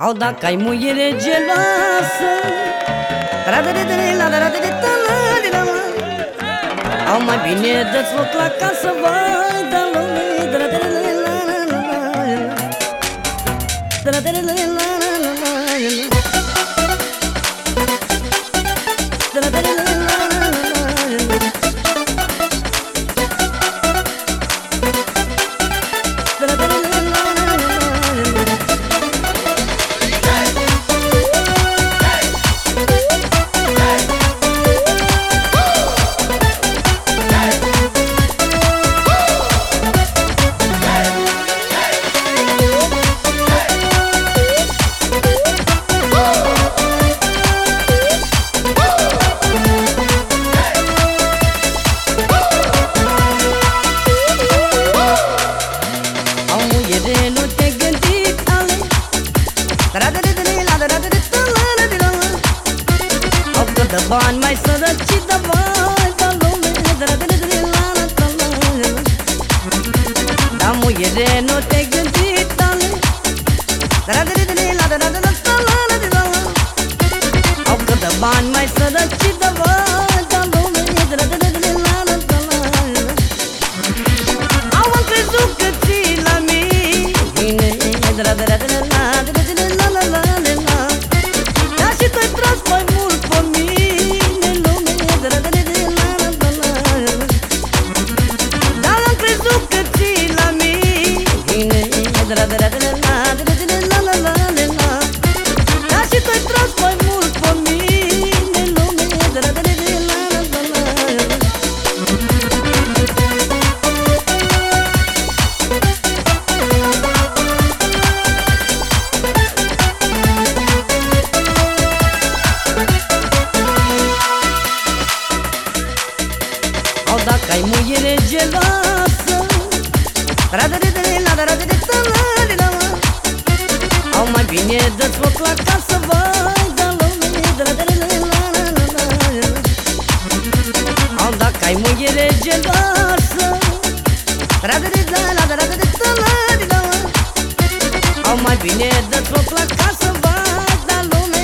Au dacă ai muiere geloasă, au mai bine dă-ți loc la casă, vai, da lume. Nu te gândi, ale au cât de bani mai sărăci de vai de lume. Da, muiere, nu te gândi, ale au cât de bani mai sărăci de vai de lume. Au crezut că ții la mine, dar și tu-ai tras mai mult pe mine, lume. Dar am crezut că ții la mine, dar și tu-ai tras mai mult pe mine, lume. Au dacă ai muiere geloasă, au mai bine dă-ți loc la casă, vai, da lume. Au dacă ai muiere geloasă, au mai bine dă-ți loc la casă, vai, da lume.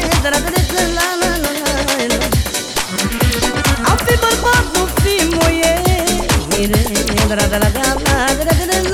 Au fi bărbat, nu fi muiere,